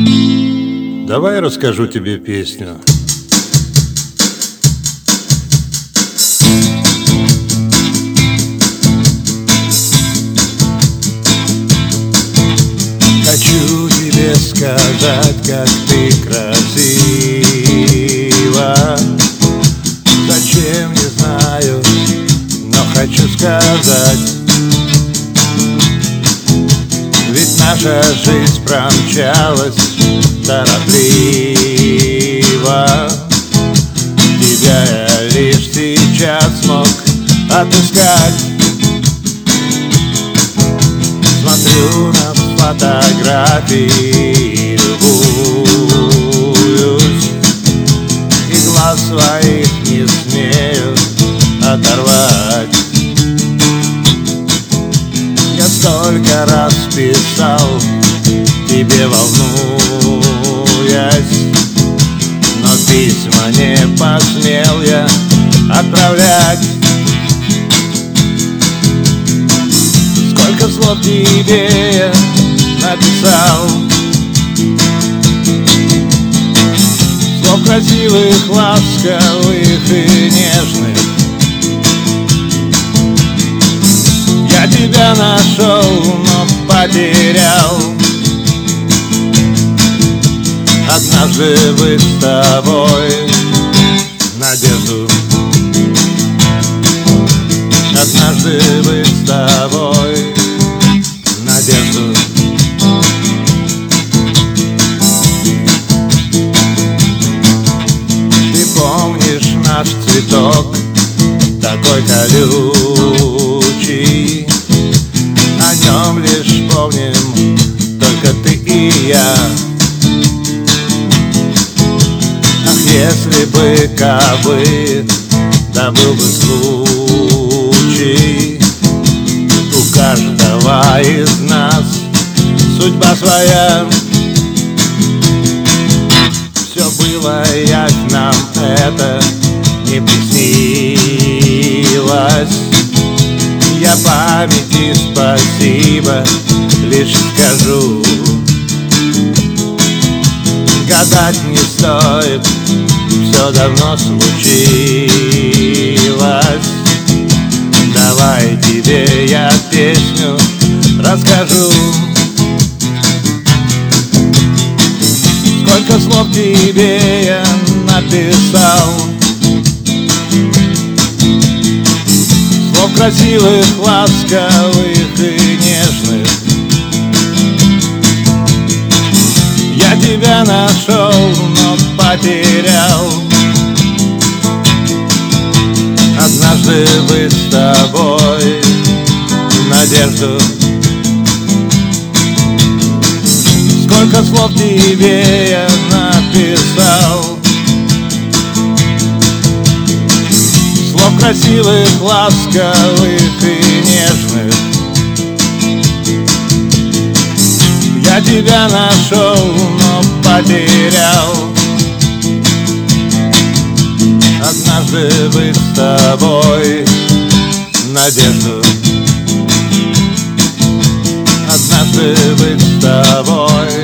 Давай расскажу тебе песню. Хочу тебе сказать, как ты красива. Зачем, не знаю, но хочу сказать. Ведь наша жизнь промчалась торопливо. Тебя я лишь сейчас смог отыскать. Смотрю на фотографии, любуюсь, и глаз своих не смею оторвать. Я столько раз писал тебе, волнуясь, но письма не посмел я отправлять. Сколько слов тебе я написал, слов красивых, ласковых и нежных. Я тебя нашел, но потерял. Однажды мы с тобой надежду. Однажды мы с тобой надежду. Ты помнишь наш цветок, такой колючий? О нем лишь помним только ты и я. Ах, если бы, кабы, да был бы случай. У каждого из нас судьба своя. Все было, як нам это не приснилось. Я памяти спасибо лишь скажу. Гадать не стоит, все давно случилось. Давай тебе я песню расскажу. Сколько слов тебе я написал, слов красивых, ласковых и нежных. Я тебя нашел, но потерял. Однажды мы с тобой надежду. Сколько слов тебе я написал, слов красивых, ласковых и нежных. Я тебя нашел, но потерял. Однажды мы с тобой надежду. Однажды мы с тобой